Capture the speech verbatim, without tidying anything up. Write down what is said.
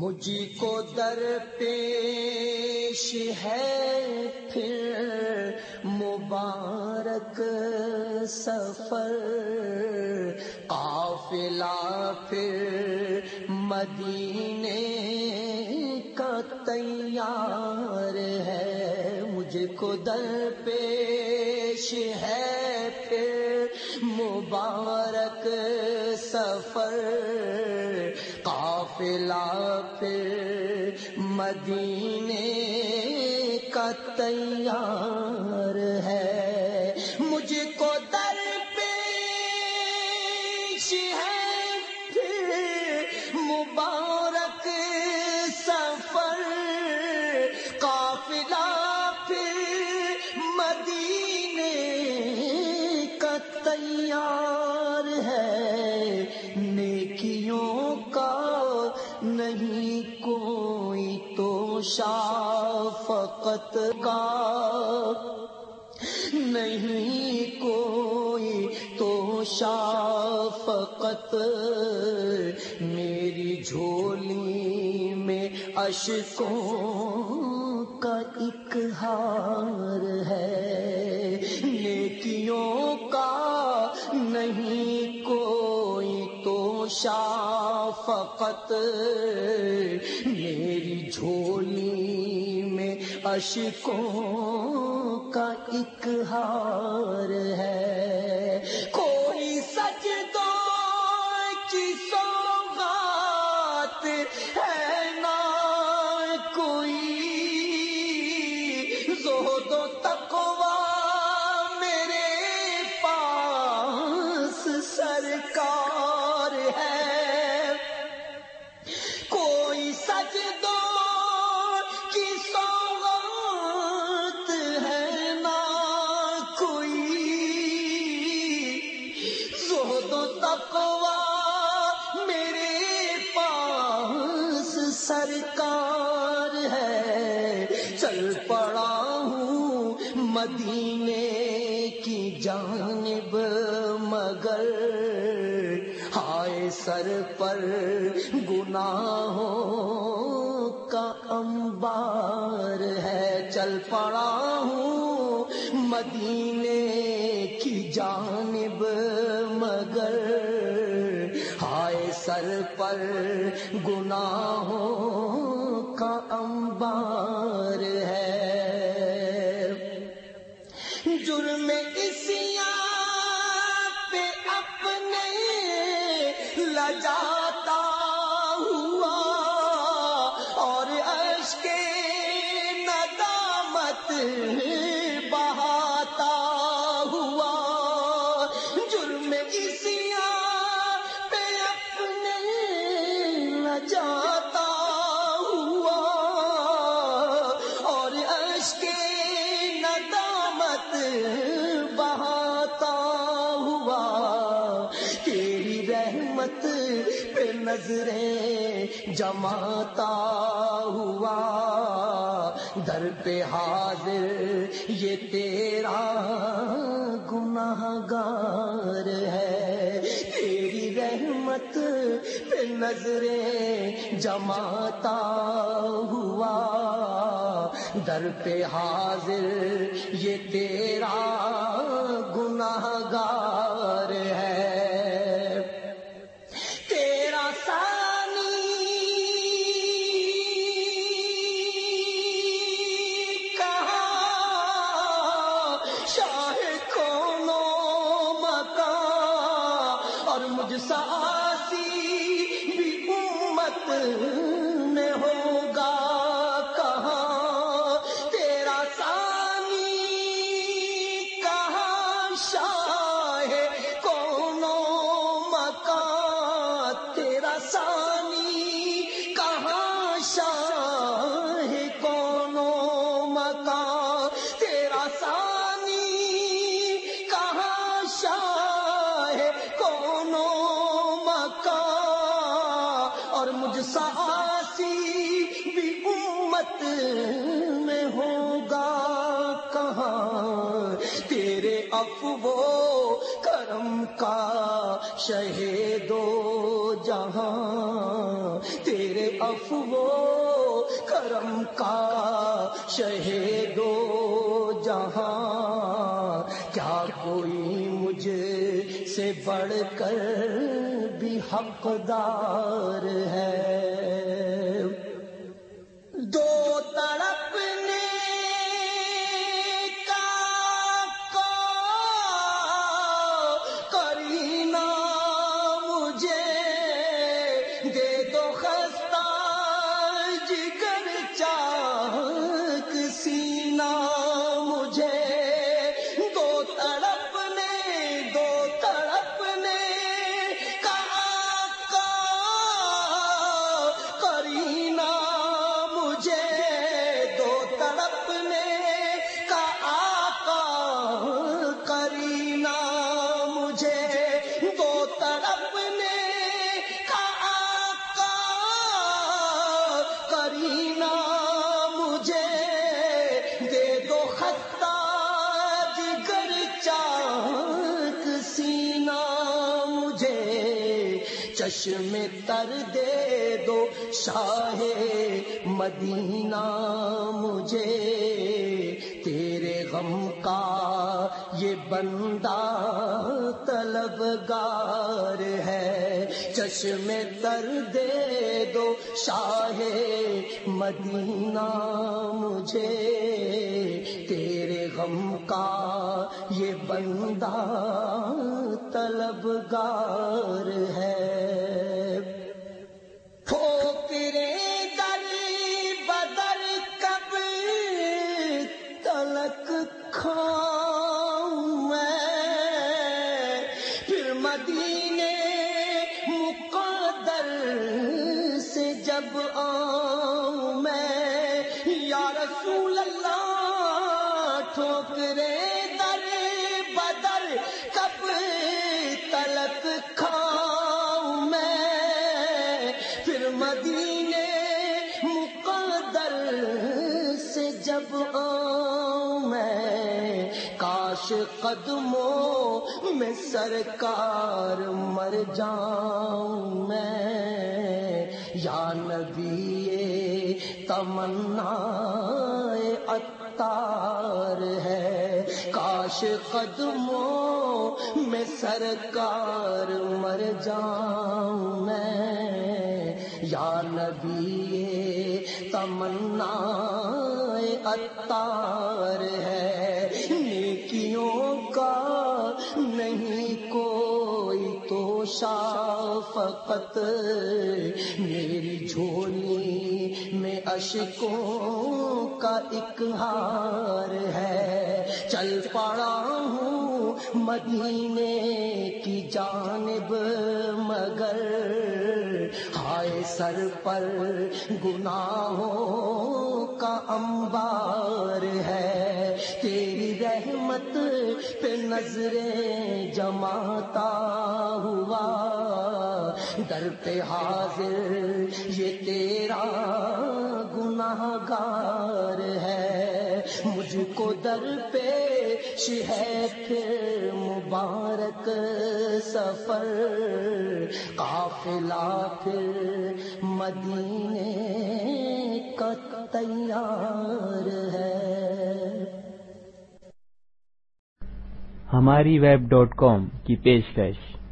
مجھ کو در پیش ہے پھر مبارک سفر، قافلہ پھر مدینے کا تیار ہے۔ مجھ کو در پیش ہے پھر مبارک سفر، قافلہ پھر مدینے کا تیار ہے۔ مجھ کو در پیش ہے پھر مبارک سفر، قافلہ پھر مدینے کا تیار ہے۔ نیکیوں کا نہیں کوئی تو شفقت کا نہیں کوئی تو شفقت، میری جھولی میں اشکوں کا ایک ہار ہے۔ نیکیوں کا نہیں کوئی تو شفقت، میری جھولی میں اشکوں کا ایک ہار ہے۔ کوئی سجدوں کی سوغات ہے نہ کوئی، زہد و تقویٰ میرے پاس سرکار ہے۔ کوئی سجدوں کی سوغات ہے نہ کوئی، زہد و تقویٰ میرے پاس سرکار ہے۔ چل پڑا ہوں مدینے کی جانب مگر ہائے سر پر گناہوں کا انبار ہے۔ چل پڑا ہوں مدینے کی جانب مگر ہائے سر پر گناہوں کا انبار ہے۔ جرم اسیاں پہ اپنے لجاتا ہوا اور اشک ندامت بہاتا ہوا، جرم اسیاں پہ اپنے لجاتا ہوا اور اشک ندامت بہاتا ہوا، تیری رحمت پہ نظریں جماتا ہوا، در پہ حاضر یہ تیرا گناہ گار ہے۔ تیری رحمت پہ نظریں جماتا ہوا، در پہ حاضر یہ تیرا گناہ گار ہے۔ تیرا ثانی کہاں شاہ کون و مکان، اور مجھ سا عاصی بھی امت میں ہوگا کہاں۔ تیرا ثانی کہاں شاہ کون و مکان، تیرا ثانی کہاں شاہ کون و مکان، تیرا ثانی کہاں شاہ کون و مکان، اور مجھ سا عاصی بھی امت میں ہوگا کہاں۔ تیرے عفو و کرم کا شہید و جہاں، تیرے افو کرم کا شہیدو جہاں، کیا کوئی مجھ سے بڑھ کر بھی حقدار ہے؟ دو تڑپنے کا کو کرینہ مجھے دے دو، خستہ جگر چاک سینہ مجھے، دو تڑپنے دو تڑپنے کا کو کرینہ مجھے، دو تڑپنے کا آقا کرینہ مجھے، دو تڑپنے کا آقا کرینہ مجھے، دے دو خطہ جگر چاک سینہ مجھے، چشم تر دے دو شاہ مدینہ مجھے، تیرے غم کا یہ بندہ طلبگار ہے، چشم تر دے دو شاہ مدینہ مجھے، تیرے غم کا یہ بندہ طلبگار ہے۔ ٹھوکرے در بدر کب تلک کھاؤں میں، پھر مدینے مقدر سے جب آؤں میں، یا رسول اللہ ٹھوکرے در بدر کب تلک کھاؤں میں، پھر مدینے مقدر سے جب آؤں میں، کاش قدموں میں سرکار مر جاؤں میں، یا نبی تمنا عطار ہے، کاش قدموں میں سرکار مر جاؤں میں، یا نبی تمنا عطار ہے، نیکیوں کا نہیں کوئی توشا، فقط میری جھولی میں اشکوں کا ایک ہار ہے، چل پڑا ہوں مدینے کی جانب مگر ہائے سر پر گناہوں کا انبار ہے، تیری رحمت پہ نظریں جماتا ہوا، در پہ حاضر یہ تیرا گناہ گار ہے، مجھ کو در پیش ہے پھر مبارک سفر، قافلہ پھر مدینے کا تیار ہے۔ ہماری ویب ڈاٹ کام کی پیشکش